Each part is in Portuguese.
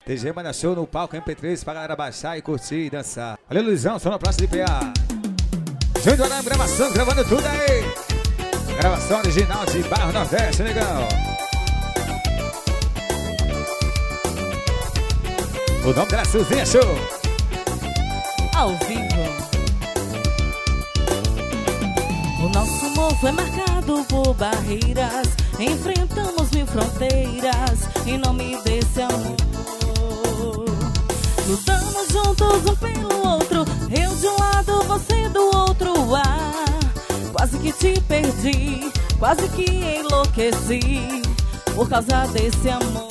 TG manda show no palco MP3 pra galera baixar e curtir e dançar. Valeu, Luizão, só na Praça de PA. Júnior Arame Gravação, gravando tudo aí. Gravação original de Barro Nordeste, legal. O nome dela é Suzinha Show. Ao vivo. O nosso amor foi marcado por barreiras. Enfrentamos 1000 fronteiras em nome desse amor. Lutamos juntos um pelo outro, eu de um lado, você do outro. Quase que te perdi, quase que enlouqueci por causa desse amor.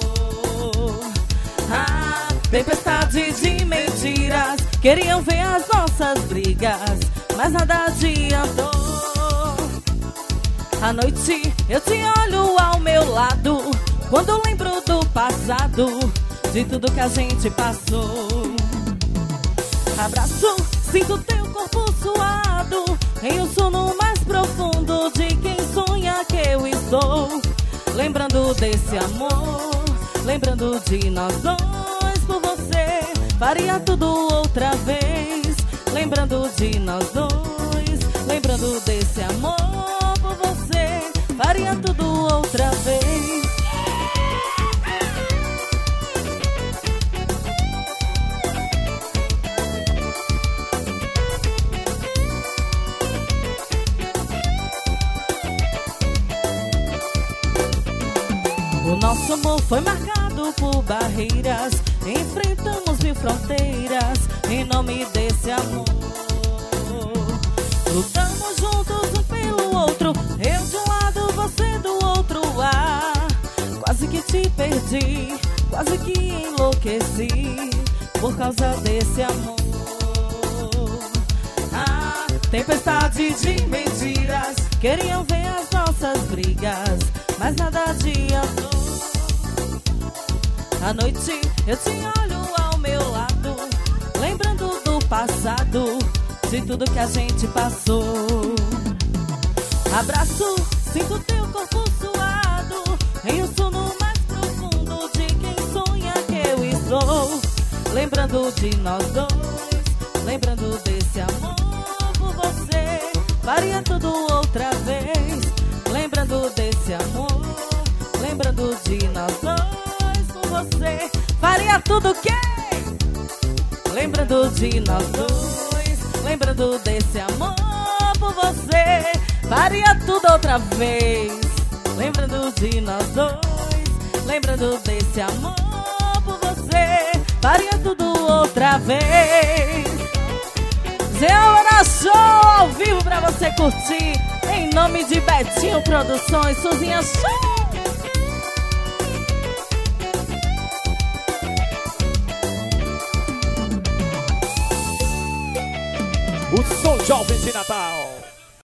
Tempestade de mentiras queriam ver as nossas brigas, mas nada adiantou. À noite eu te olho ao meu lado, quando lembro do passado, de tudo que a gente passou. Abraço, sinto teu corpo suado, em um sono mais profundo de quem sonha que eu estou. Lembrando desse amor, lembrando de nós dois. Por você, faria tudo outra vez. Lembrando de nós dois, lembrando desse amor. Por você, faria tudo outra vez. O nosso amor foi marcado por barreiras. Enfrentamos 1000 fronteiras em nome desse amor. Lutamos juntos um pelo outro, eu de um lado, você do outro. Quase que te perdi, quase que enlouqueci por causa desse amor. Tempestade de mentiras queriam ver as nossas brigas, mas nada adiantou. À noite eu te olho ao meu lado, lembrando do passado, de tudo que a gente passou. Abraço, sinto teu corpo suado, em um sono mais profundo de quem sonha que eu estou. Lembrando de nós dois, lembrando desse amor. Por você, faria tudo outra vez. Lembrando desse amor, lembrando de nós dois. Você faria tudo o quê? Lembrando de nós dois, lembrando desse amor. Por você, faria tudo outra vez. Lembrando de nós dois, lembrando desse amor. Por você, faria tudo outra vez. Zeana Show ao vivo pra você curtir, em nome de Betinho Produções, Suzinha Show. O som jovem de Natal.